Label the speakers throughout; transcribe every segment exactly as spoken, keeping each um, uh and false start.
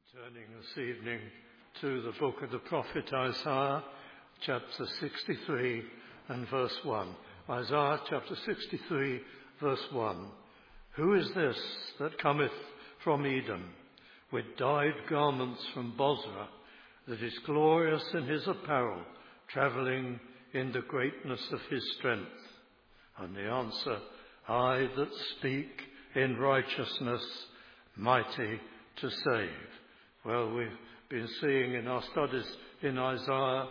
Speaker 1: Turning this evening to the book of the prophet Isaiah, chapter sixty-three and verse one. Isaiah chapter sixty-three, verse one. Who is this that cometh from Edom, with dyed garments from Bozrah, that is glorious in his apparel, travelling in the greatness of his strength? And the answer, I that speak in righteousness, mighty to save. Well, we've been seeing in our studies in Isaiah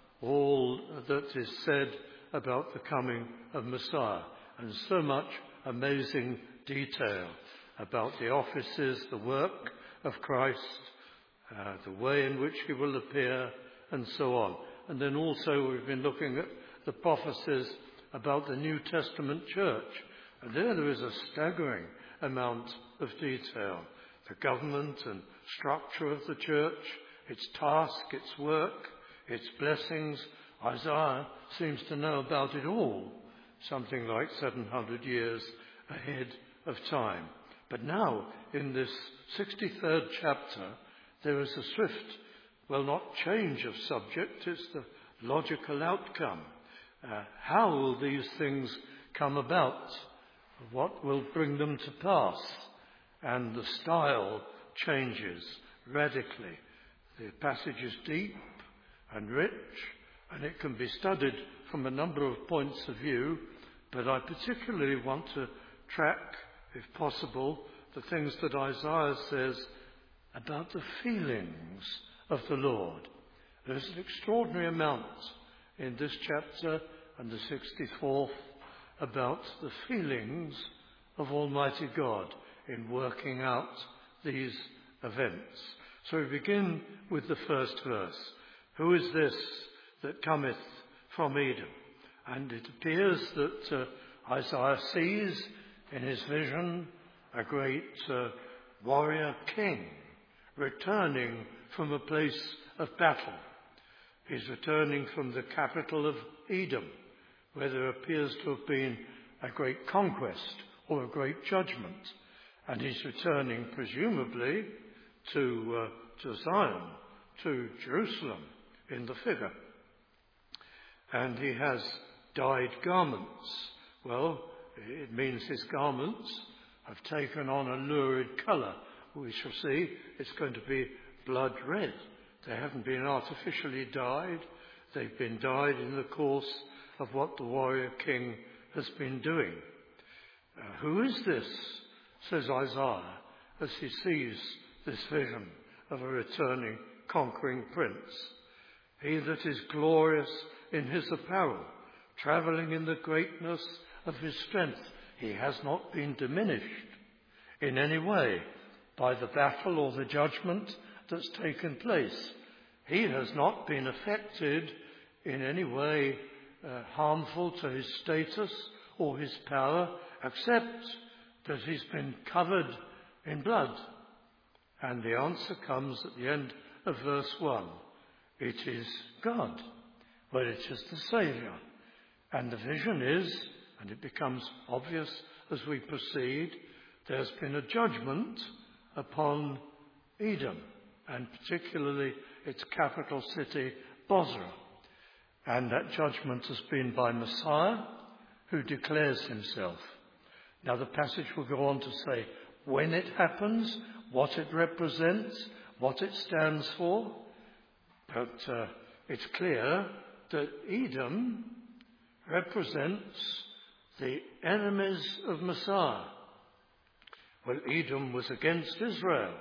Speaker 1: all that is said about the coming of Messiah, and so much amazing detail about the offices, the work of Christ, uh, the way in which he will appear, and so on. And then also we've been looking at the prophecies about the New Testament church, and there there is a staggering amount of detail. The government and structure of the church, its task, its work, its blessings. Isaiah seems to know about it all, something like seven hundred years ahead of time. But now, in this sixty-third chapter, there is a swift, well, not change of subject, it's the logical outcome. Uh, how will these things come about? What will bring them to pass? And the style changes radically. The passage is deep and rich, and it can be studied from a number of points of view, but I particularly want to track, if possible, the things that Isaiah says about the feelings of the Lord. There's an extraordinary amount in this chapter and the sixty-fourth about the feelings of Almighty God in working out these events. So we begin with the first verse. Who is this that cometh from Edom? And it appears that uh, Isaiah sees in his vision a great uh, warrior king returning from a place of battle. He's returning from the capital of Edom, where there appears to have been a great conquest or a great judgment. And he's returning, presumably, to, uh, to Zion, to Jerusalem in the figure. And he has dyed garments. Well, it means his garments have taken on a lurid colour. We shall see it's going to be blood red. They haven't been artificially dyed. They've been dyed in the course of what the warrior king has been doing. Uh, who is this? Says Isaiah, as he sees this vision of a returning, conquering prince. He that is glorious in his apparel, travelling in the greatness of his strength. He has not been diminished in any way by the battle or the judgment that's taken place. He has not been affected in any way uh, harmful to his status or his power, except that he's been covered in blood. And the answer comes at the end of verse one. It is God. Well, it is the Saviour. And the vision is, and it becomes obvious as we proceed, there's been a judgment upon Edom, and particularly its capital city, Bozrah. And that judgment has been by Messiah, who declares himself. Now the passage will go on to say when it happens, what it represents, what it stands for. But uh, it's clear that Edom represents the enemies of Messiah. Well, Edom was against Israel.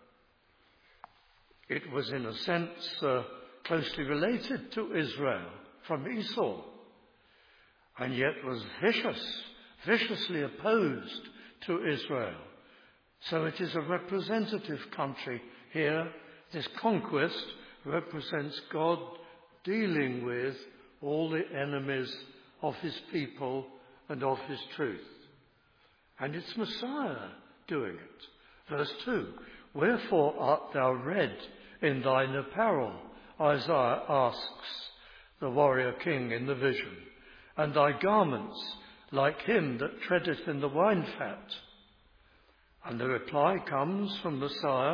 Speaker 1: It was in a sense uh, closely related to Israel from Esau, and yet was vicious. viciously opposed to Israel. So it is a representative country here. This conquest represents God dealing with all the enemies of his people and of his truth. And it's Messiah doing it. Verse two, wherefore art thou red in thine apparel? Isaiah asks the warrior king in the vision. And thy garments like him that treadeth in the wine fat. And the reply comes from Messiah,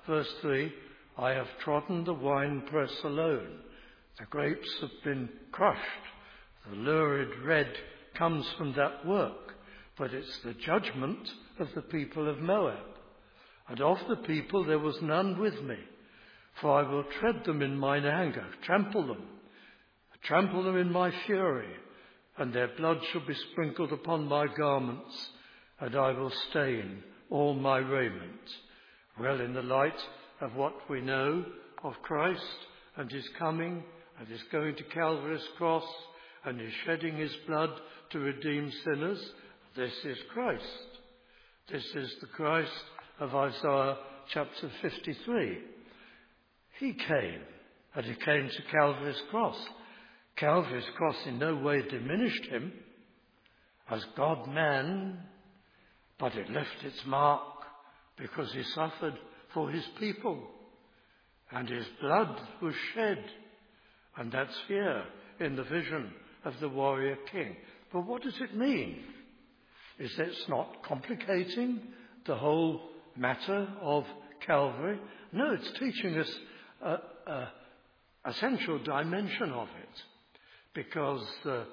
Speaker 1: verse three, I have trodden the winepress alone. The grapes have been crushed. The lurid red comes from that work, but it's the judgment of the people of Moab. And of the people there was none with me, for I will tread them in mine anger, trample them, trample them in my fury, and their blood shall be sprinkled upon my garments, and I will stain all my raiment. Well, in the light of what we know of Christ and his coming and his going to Calvary's cross and his shedding his blood to redeem sinners, this is Christ. This is the Christ of Isaiah chapter fifty-three. He came, and he came to Calvary's cross. Calvary's cross in no way diminished him as God-man, but it left its mark because he suffered for his people, and his blood was shed, and that's here in the vision of the warrior king. But what does it mean? Is it's not complicating the whole matter of Calvary? No, it's teaching us a, a essential dimension of it, because uh,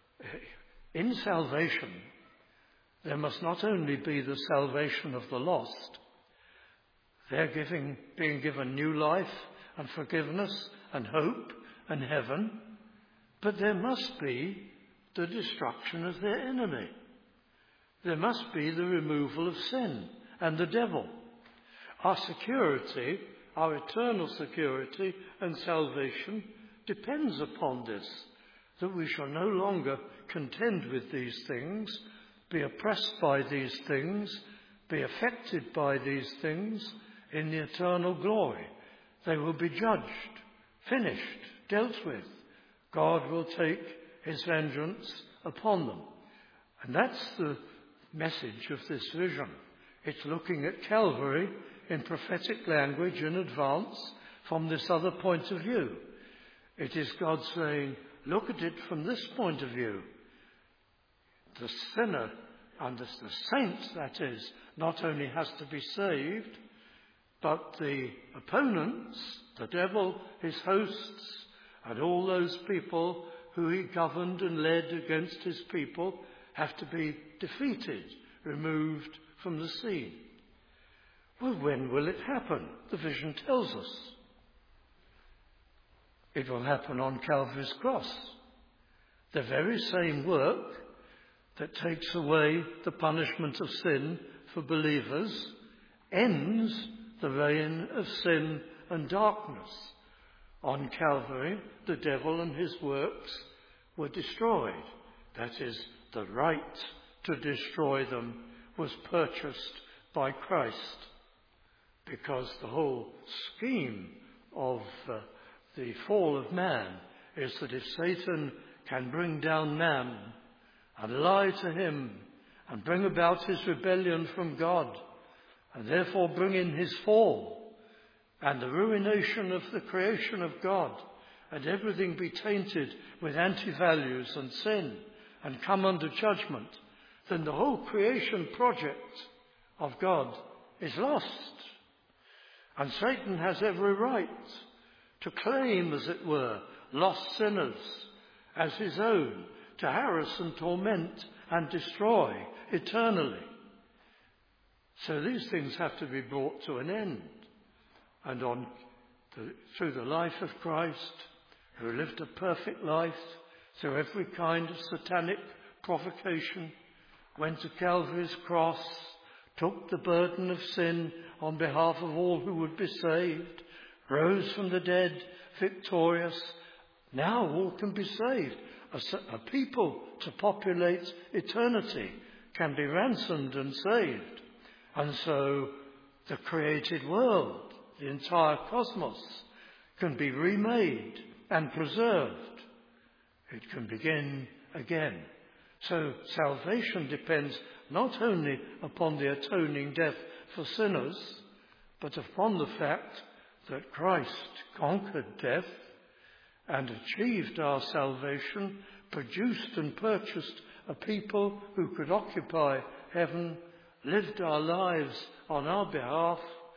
Speaker 1: in salvation there must not only be the salvation of the lost, they're giving, being given new life and forgiveness and hope and heaven, but there must be the destruction of their enemy. There must be the removal of sin and the devil. Our security, our eternal security and salvation depends upon this, that we shall no longer contend with these things, be oppressed by these things, be affected by these things in the eternal glory. They will be judged, finished, dealt with. God will take his vengeance upon them. And that's the message of this vision. It's looking at Calvary in prophetic language in advance from this other point of view. It is God saying, look at it from this point of view. The sinner, and the saint, that is, not only has to be saved, but the opponents, the devil, his hosts, and all those people who he governed and led against his people have to be defeated, removed from the scene. Well, when will it happen? The vision tells us. It will happen on Calvary's cross. The very same work that takes away the punishment of sin for believers ends the reign of sin and darkness. On Calvary, the devil and his works were destroyed. That is, the right to destroy them was purchased by Christ, because the whole scheme of uh, the fall of man is that if Satan can bring down man and lie to him and bring about his rebellion from God, and therefore bring in his fall and the ruination of the creation of God, and everything be tainted with anti-values and sin and come under judgment, then the whole creation project of God is lost. And Satan has every right to claim, as it were, lost sinners as his own, to harass and torment and destroy eternally. So these things have to be brought to an end. And on the, through the life of Christ, who lived a perfect life through every kind of satanic provocation, went to Calvary's cross, took the burden of sin on behalf of all who would be saved, rose from the dead, victorious. Now all can be saved. A, a people to populate eternity can be ransomed and saved. And so the created world, the entire cosmos, can be remade and preserved. It can begin again. So salvation depends not only upon the atoning death for sinners, but upon the fact that Christ conquered death and achieved our salvation, produced and purchased a people who could occupy heaven, lived our lives on our behalf,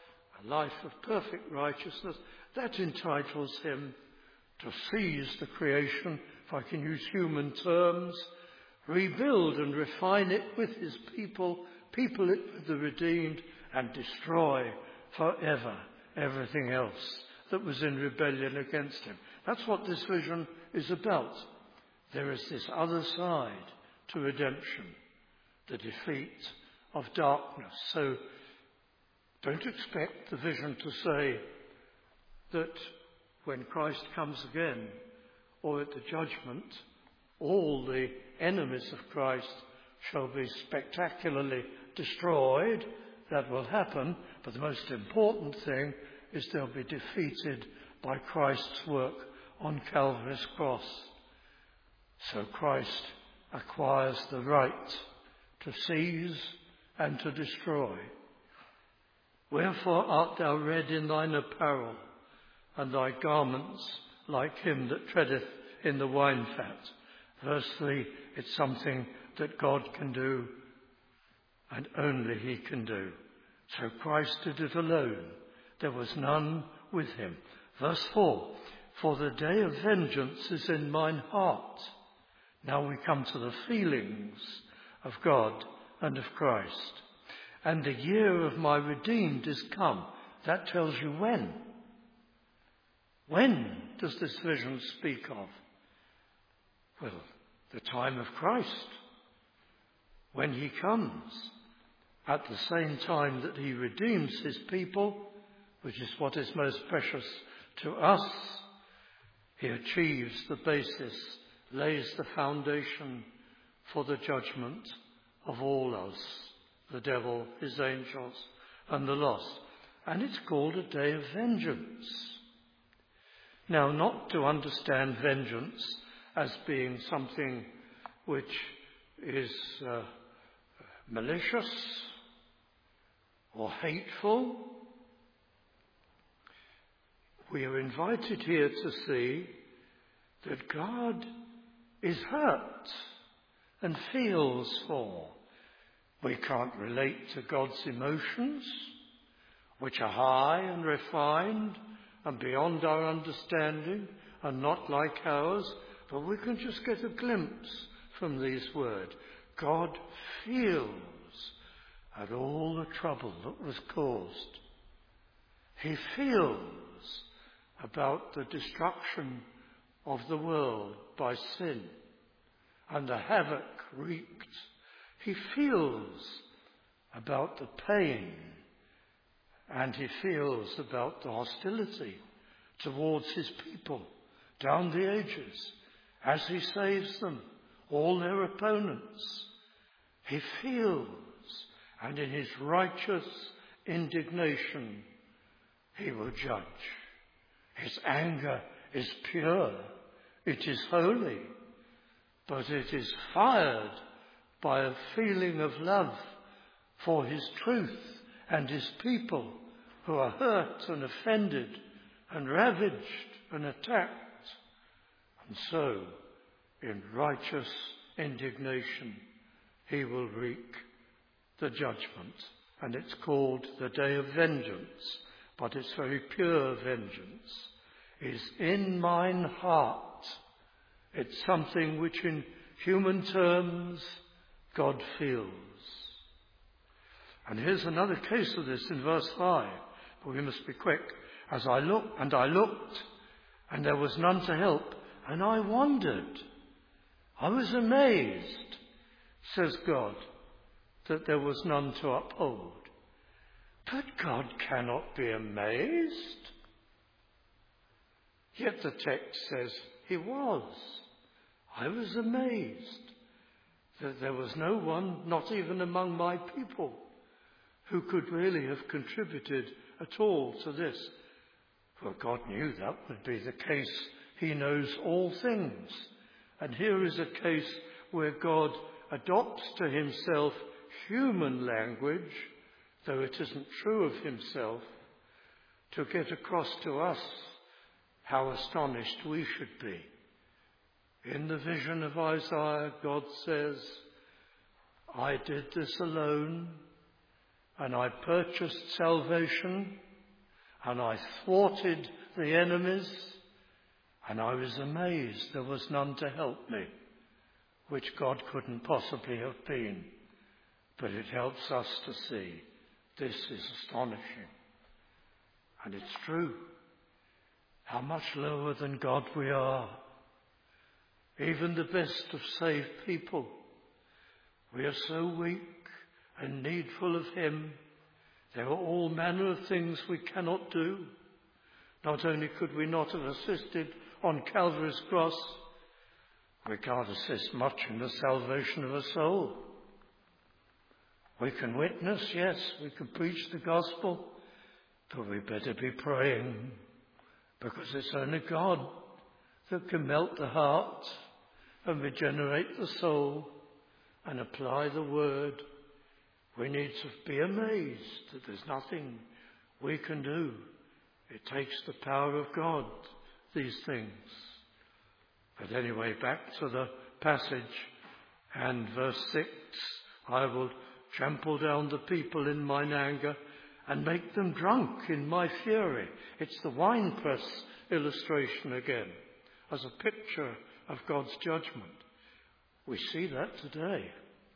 Speaker 1: a life of perfect righteousness, that entitles him to seize the creation, if I can use human terms, rebuild and refine it with his people, people it with the redeemed, and destroy forever everything else that was in rebellion against him. That's what this vision is about. There is this other side to redemption, the defeat of darkness. So don't expect the vision to say that when Christ comes again, or at the judgment, all the enemies of Christ shall be spectacularly destroyed. That will happen, but the most important thing is they'll be defeated by Christ's work on Calvary's cross. So Christ acquires the right to seize and to destroy. Wherefore art thou red in thine apparel, and thy garments like him that treadeth in the wine fat? Verse three, it's something that God can do, and only he can do. So Christ did it alone. There was none with him. Verse four, for the day of vengeance is in mine heart. Now we come to the feelings of God and of Christ. And the year of my redeemed is come. That tells you when. When does this vision speak of? Well, the time of Christ. When he comes. At the same time that he redeems his people, which is what is most precious to us, he achieves the basis, lays the foundation for the judgment of all us, the devil, his angels, and the lost. And it's called a day of vengeance. Now, not to understand vengeance as being something which is uh, malicious or hateful. We are invited here to see that God is hurt and feels for. We can't relate to God's emotions, which are high and refined and beyond our understanding and not like ours, but we can just get a glimpse from these words. God feels at all the trouble that was caused. He feels about the destruction of the world by sin and the havoc wreaked. He feels about the pain, and he feels about the hostility towards his people down the ages as he saves them, all their opponents. He feels, and in his righteous indignation he will judge. His anger is pure, it is holy, but it is fired by a feeling of love for his truth and his people who are hurt and offended and ravaged and attacked. And so, in righteous indignation, he will wreak the judgment. And it's called the day of vengeance, but it's very pure vengeance. Is in mine heart. It's something which in human terms God feels. And here's another case of this in verse five, but we must be quick. As I looked, and I looked, and there was none to help, and I wondered. I was amazed, says God, that there was none to uphold. But God cannot be amazed. Yet the text says he was. I was amazed that there was no one, not even among my people, who could really have contributed at all to this. For God knew that would be the case. He knows all things. And here is a case where God adopts to himself human language, though it isn't true of himself, to get across to us how astonished we should be. In the vision of Isaiah, God says, I did this alone, and I purchased salvation and I thwarted the enemies, and I was amazed there was none to help me, which God couldn't possibly have been. But it helps us to see this is astonishing. And it's true. How much lower than God we are. Even the best of saved people. We are so weak and needful of him. There are all manner of things we cannot do. Not only could we not have assisted on Calvary's cross, we can't assist much in the salvation of a soul. We can witness, yes, we can preach the gospel, but we better be praying, because it's only God that can melt the heart and regenerate the soul and apply the word. We need to be amazed that there's nothing we can do. It takes the power of God, these things. But anyway, back to the passage and verse six. I will trample down the people in mine anger and make them drunk in my fury. It's the winepress illustration again, as a picture of God's judgment. We see that today.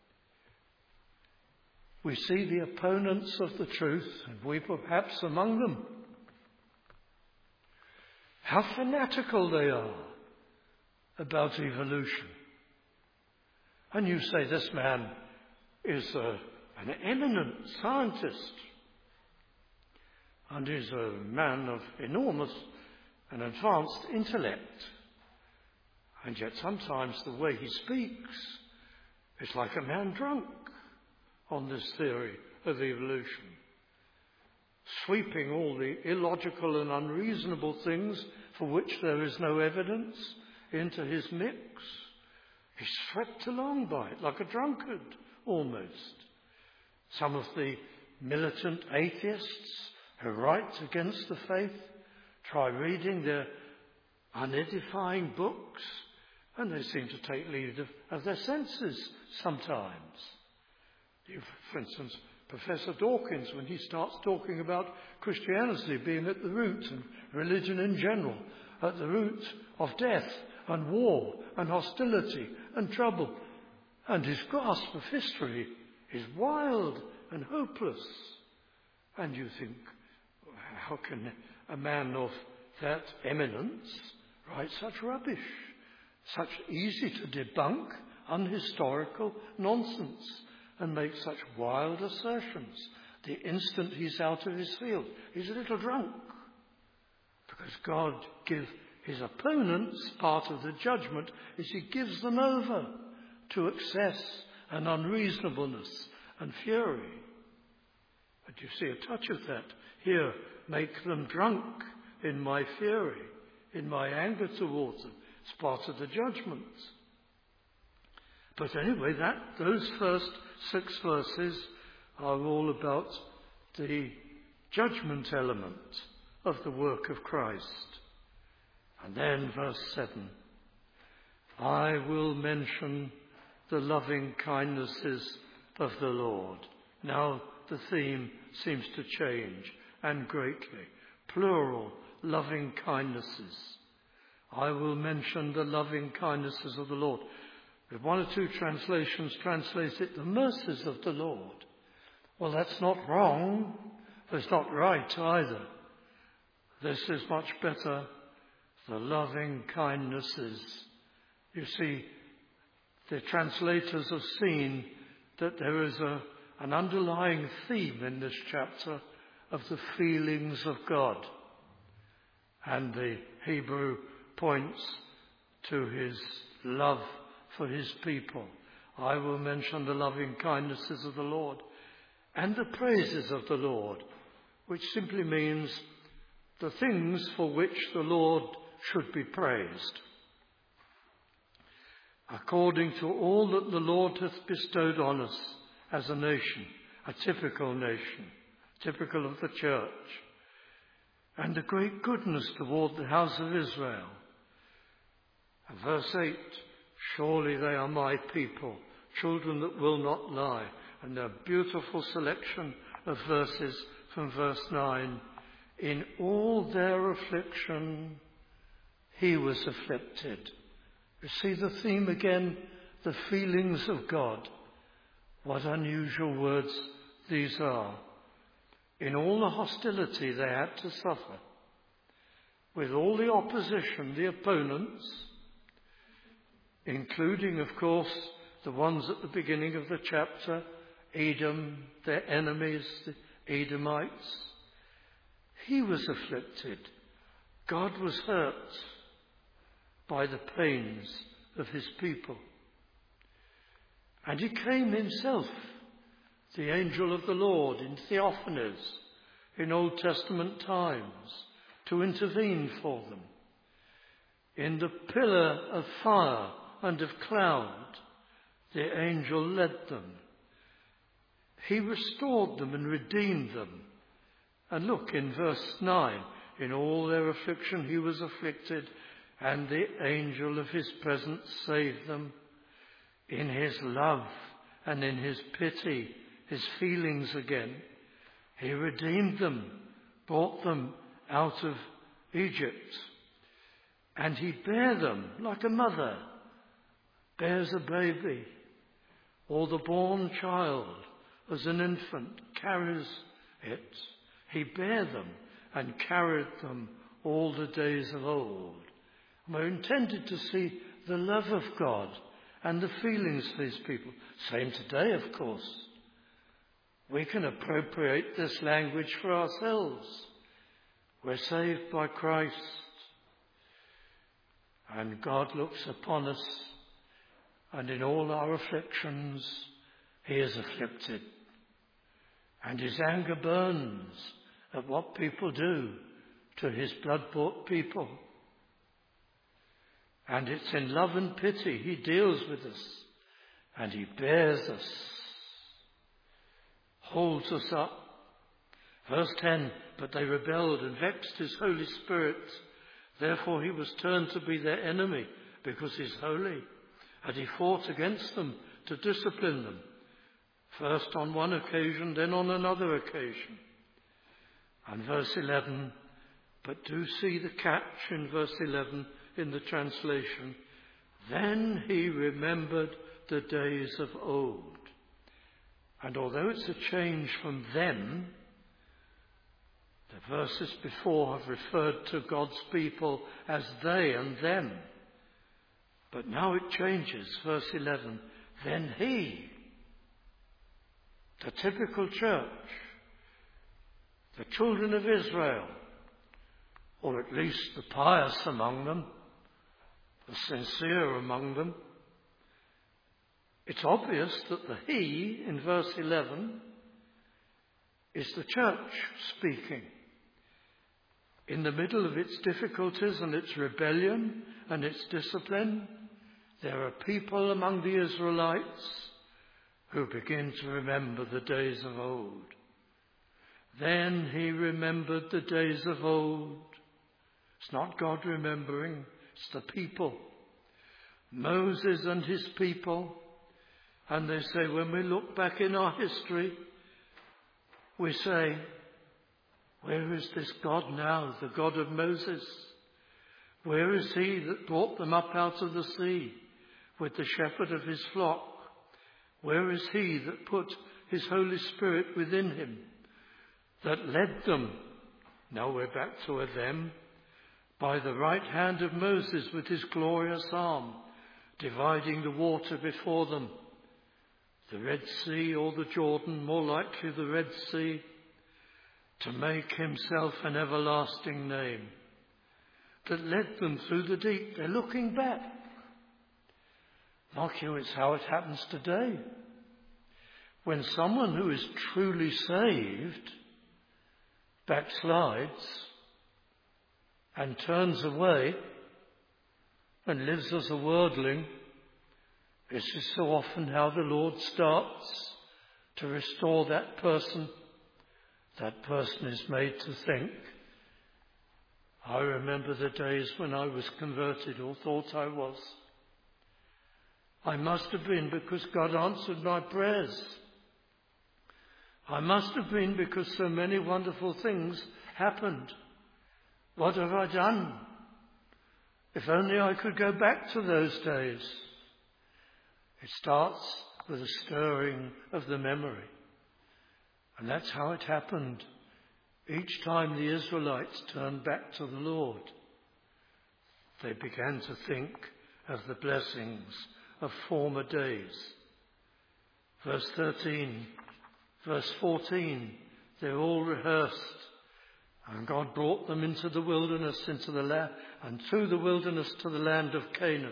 Speaker 1: We see the opponents of the truth, and we perhaps among them. How fanatical they are about evolution. And you say this man is a, an eminent scientist, and is a man of enormous and advanced intellect. And yet sometimes the way he speaks is like a man drunk on this theory of evolution, sweeping all the illogical and unreasonable things for which there is no evidence into his mix. He's swept along by it like a drunkard, almost. Some of the militant atheists who write against the faith try reading their unedifying books, and they seem to take leave of, of their senses sometimes. For instance, Professor Dawkins, when he starts talking about Christianity being at the root, and religion in general, at the root of death and war and hostility and trouble, and his grasp of history is wild and hopeless. And you think, how can a man of that eminence write such rubbish, such easy to debunk, unhistorical nonsense, and make such wild assertions the instant he's out of his field? He's a little drunk. Because God gives his opponents, part of the judgment is he gives them over to excess and unreasonableness and fury. But you see a touch of that here. Make them drunk in my fury, in my anger towards them. It's part of the judgment. But anyway, that those first six verses are all about the judgment element of the work of Christ. And then verse seven, I will mention the loving kindnesses of the Lord. Now the theme seems to change, and greatly. Plural, loving kindnesses. I will mention the loving kindnesses of the Lord. If one or two translations translate it, the mercies of the Lord. Well, that's not wrong. It's not right either. This is much better. The loving kindnesses. You see, the translators have seen that there is a, an underlying theme in this chapter of the feelings of God. And the Hebrew points to his love for his people. I will mention the loving kindnesses of the Lord and the praises of the Lord, which simply means the things for which the Lord should be praised. According to all that the Lord hath bestowed on us as a nation, a typical nation, typical of the church, and the great goodness toward the house of Israel. And verse eight, surely they are my people, children that will not lie. And a beautiful selection of verses from verse nine in all their affliction, he was afflicted. You see the theme again, the feelings of God. What unusual words these are. In all the hostility they had to suffer, with all the opposition, the opponents, including, of course, the ones at the beginning of the chapter, Edom, their enemies, the Edomites. He was afflicted. God was hurt by the pains of his people. And he came himself, the angel of the Lord, in theophanies in Old Testament times, to intervene for them. In the pillar of fire and of cloud, the angel led them. He restored them and redeemed them. And look in verse nine, in all their affliction he was afflicted, and the angel of his presence saved them. In his love and in his pity, his feelings again, he redeemed them, brought them out of Egypt. And he bare them like a mother bears a baby, or the born child as an infant carries it. He bare them and carried them all the days of old. And we're intended to see the love of God and the feelings of his people. Same today, of course. We can appropriate this language for ourselves. We're saved by Christ. And God looks upon us, and in all our afflictions, he is afflicted. And his anger burns at what people do to his blood-bought people. And it's in love and pity he deals with us, and he bears us, holds us up. Verse ten, but they rebelled and vexed his Holy Spirit. Therefore he was turned to be their enemy, because he's holy. And he fought against them to discipline them, first on one occasion, then on another occasion. And verse eleven, but do see the catch in verse eleven in the translation. Then he remembered the days of old. And although it's a change from them, the verses before have referred to God's people as they and them. But now it changes, verse eleven. Then he, the typical church, the children of Israel, or at least the pious among them, the sincere among them, it's obvious that the he in verse eleven is the church speaking. In the middle of its difficulties and its rebellion and its discipline, there are people among the Israelites who begin to remember the days of old. Then he remembered the days of old. It's not God remembering, it's the people. Moses and his people. And they say, when we look back in our history, we say, where is this God now, the God of Moses? Where is he that brought them up out of the sea with the shepherd of his flock? Where is he that put his Holy Spirit within him, that led them, now we're back to a them, by the right hand of Moses with his glorious arm, dividing the water before them, the Red Sea or the Jordan, more likely the Red Sea, to make himself an everlasting name, that led them through the deep. They're looking back. Mark you, it's how it happens today. When someone who is truly saved backslides and turns away and lives as a worldling, this is so often how the Lord starts to restore that person. That person is made to think, I remember the days when I was converted or thought I was. I must have been because God answered my prayers. I must have been because so many wonderful things happened? What have I done? If only I could go back to those days. It starts with a stirring of the memory. And that's how it happened each time the Israelites turned back to the Lord. They began to think of the blessings of former days. Verse thirteen, verse fourteen, they're all rehearsed. And God brought them into the wilderness, into the land, and through the wilderness to the land of Canaan.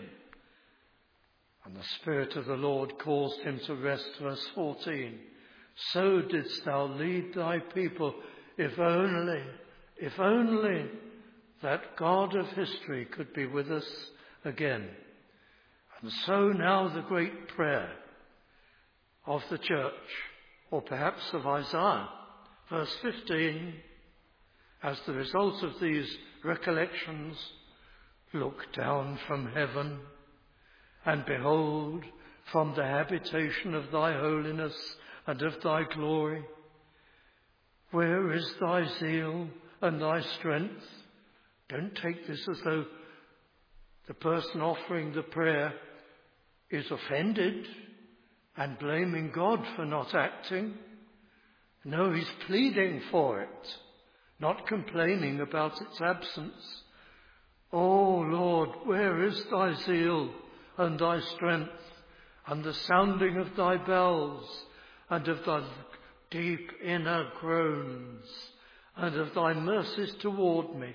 Speaker 1: And the Spirit of the Lord caused him to rest, verse fourteen. So didst thou lead thy people, if only, if only that God of history could be with us again. And so now the great prayer of the church, or perhaps of Isaiah, verse fifteen, as the result of these recollections, look down from heaven, and behold, from the habitation of thy holiness and of thy glory, where is thy zeal and thy strength? Don't take this as though the person offering the prayer is offended and blaming God for not acting. No, he's pleading for it, not complaining about its absence. Oh Lord, where is thy zeal and thy strength, and the sounding of thy bells, and of thy deep inner groans, and of thy mercies toward me?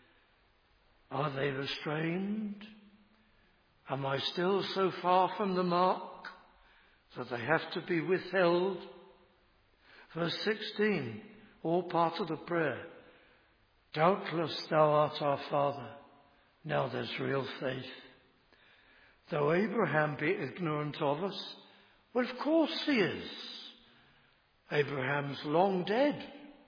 Speaker 1: Are they restrained? Am I still so far from the mark that they have to be withheld? Verse sixteen, all part of the prayer. Doubtless thou art our Father. Now there's real faith. Though Abraham be ignorant of us, well, of course he is. Abraham's long dead.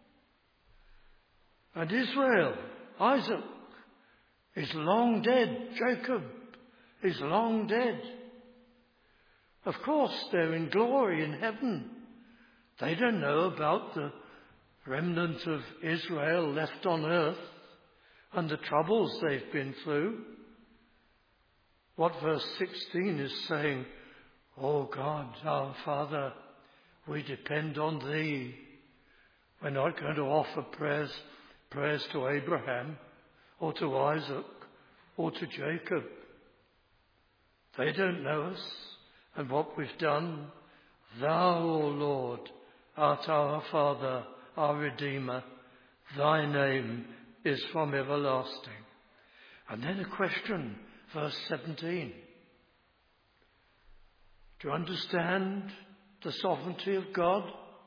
Speaker 1: And Israel, Isaac, is long dead. Jacob is long dead. Of course, they're in glory in heaven. They don't know about the remnant of Israel left on earth and the troubles they've been through. What verse sixteen is saying, oh God, our Father, we depend on thee. We're not going to offer prayers, prayers to Abraham or to Isaac or to Jacob. They don't know us and what we've done. Thou, O Lord, art our Father, our Redeemer. Thy name is from everlasting. And then a question, verse seventeen. Do you understand the sovereignty of God?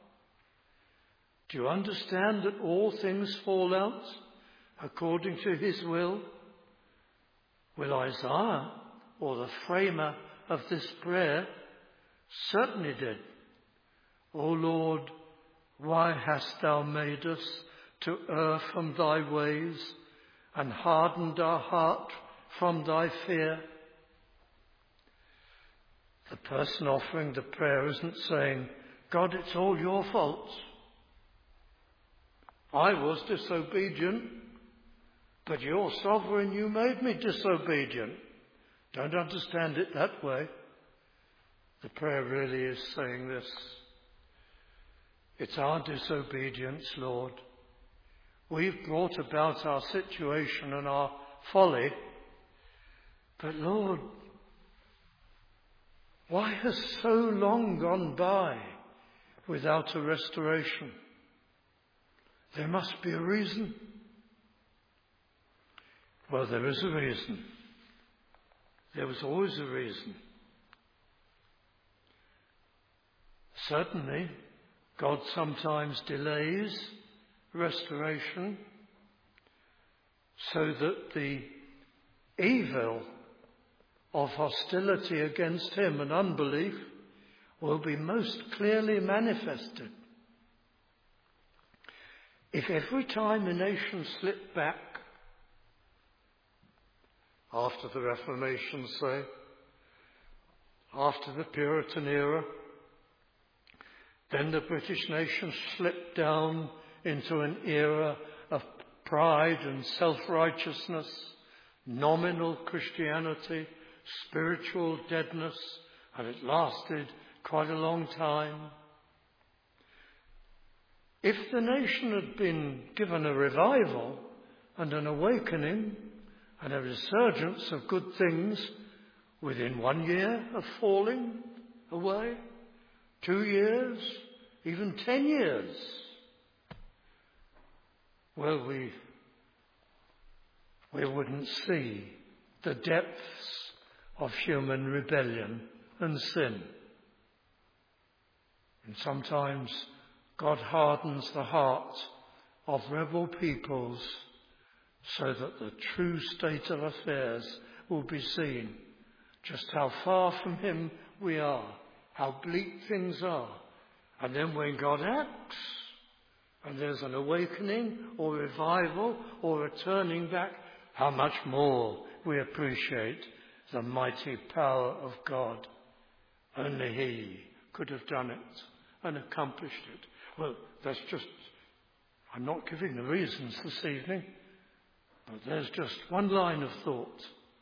Speaker 1: Do you understand that all things fall out according to his will? Well, Isaiah, or the framer of this prayer, certainly did. O Lord, why hast thou made us to err from thy ways and hardened our heart from thy fear? The person offering the prayer isn't saying, God, it's all your fault. I was disobedient, but you're sovereign, you made me disobedient. Don't understand it that way. The prayer really is saying this. It's our disobedience, Lord. We've brought about our situation and our folly. But Lord, why has so long gone by without a restoration? There must be a reason. Well, there is a reason. There was always a reason. Certainly, God sometimes delays restoration so that the evil of hostility against him and unbelief will be most clearly manifested. If every time a nation slipped back, after the Reformation, say, after the Puritan era, then the British nation slipped down into an era of pride and self-righteousness, nominal Christianity, spiritual deadness, and it lasted quite a long time. If the nation had been given a revival and an awakening and a resurgence of good things within one year of falling away, two years, even ten years, well, we, we wouldn't see the depths of human rebellion and sin. And sometimes God hardens the heart of rebel peoples so that the true state of affairs will be seen, just how far from him we are, how bleak things are. And then when God acts, and there's an awakening or revival or a turning back, how much more we appreciate the mighty power of God. Only he could have done it and accomplished it. Well, that's just, I'm not giving the reasons this evening, but there's just one line of thought.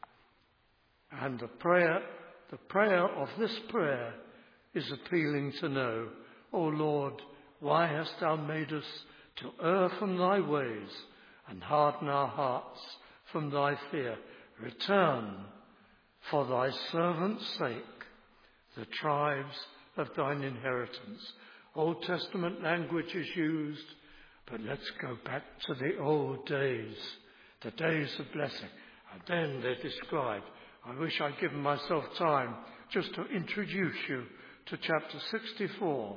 Speaker 1: And the prayer, the prayer of this prayer is appealing to know, O Lord, why hast thou made us to err from thy ways and harden our hearts from thy fear? Return for thy servant's sake the tribes of thine inheritance. Old Testament language is used, but let's go back to the old days, the days of blessing. And then they're described. I wish I'd given myself time just to introduce you to chapter sixty-four.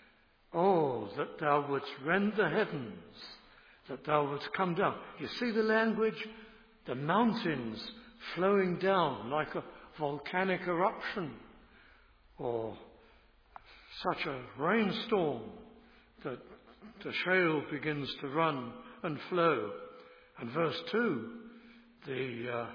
Speaker 1: Oh, that thou wouldst rend the heavens, that thou wouldst come down. You see the language? The mountains flowing down like a volcanic eruption, or such a rainstorm that the shale begins to run and flow. And verse two, the uh, uh,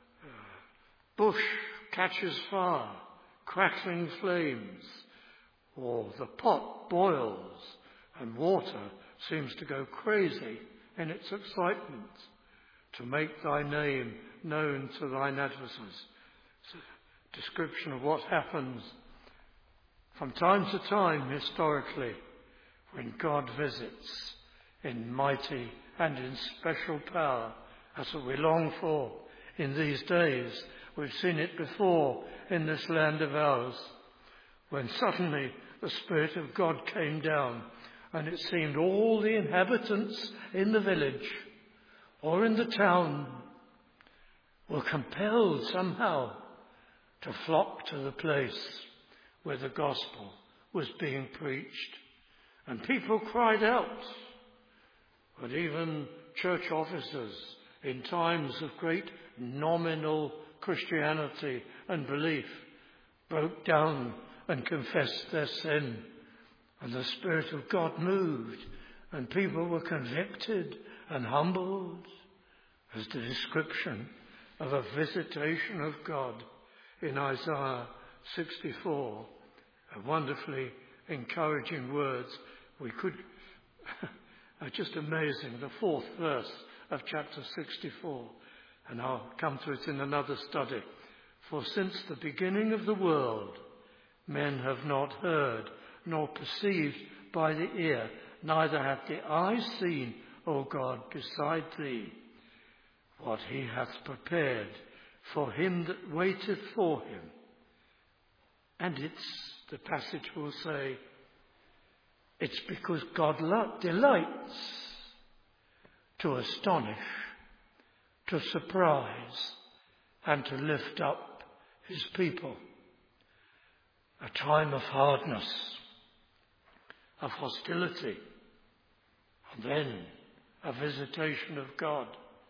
Speaker 1: bush catches fire, crackling flames, or the pot boils and water seems to go crazy in its excitement to make thy name known to thine adversaries. It's a description of what happens from time to time historically when God visits in mighty and in special power. That's what we long for in these days. We've seen it before in this land of ours, when suddenly the Spirit of God came down and it seemed all the inhabitants in the village or in the town were compelled somehow to flock to the place where the gospel was being preached. And people cried out. But even church officers in times of great nominal Christianity and belief broke down and confessed their sin. And the Spirit of God moved, and people were convicted and humbled, as the description of a visitation of God in Isaiah sixty-four. A wonderfully encouraging words. We could, are just amazing, the fourth verse of chapter sixty-four. And I'll come to it in another study. For since the beginning of the world, men have not heard, nor perceived by the ear, neither hath the eye seen, O God, beside thee, what he hath prepared for him that waiteth for him. And it's, the passage will say, it's because God lo- delights to astonish, to surprise, and to lift up his people. A time of hardness, of hostility, and then a visitation of God.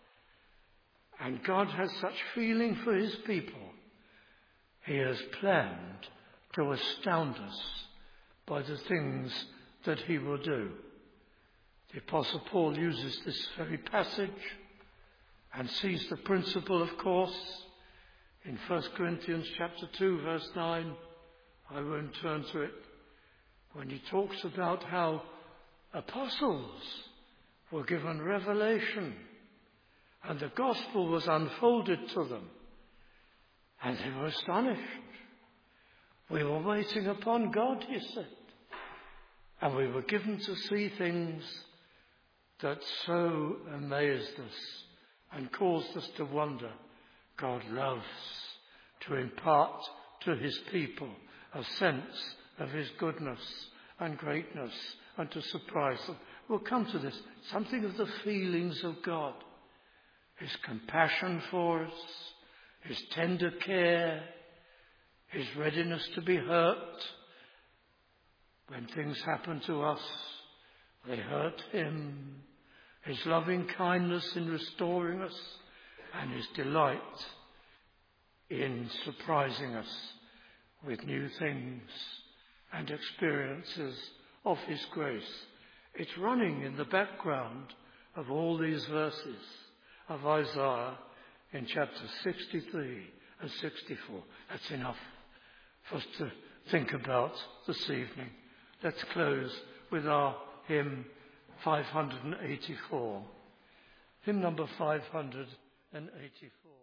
Speaker 1: And God has such feeling for his people. He has planned to astound us by the things that he will do. The Apostle Paul uses this very passage and sees the principle, of course, in First Corinthians chapter two, verse nine. I won't turn to it. When he talks about how apostles were given revelation, and the gospel was unfolded to them, and they were astonished. We were waiting upon God, he said, and we were given to see things that so amazed us and caused us to wonder. God loves to impart to his people a sense of his goodness and greatness and to surprise them. We'll come to this. Something of the feelings of God. His compassion for us, his tender care, his readiness to be hurt. When things happen to us, they hurt him. His loving kindness in restoring us and his delight in surprising us with new things and experiences of his grace. It's running in the background of all these verses of Isaiah in chapter sixty-three and sixty-four. That's enough for us to think about this evening. Let's close with our hymn five hundred eighty-four. Hymn number five hundred eighty-four.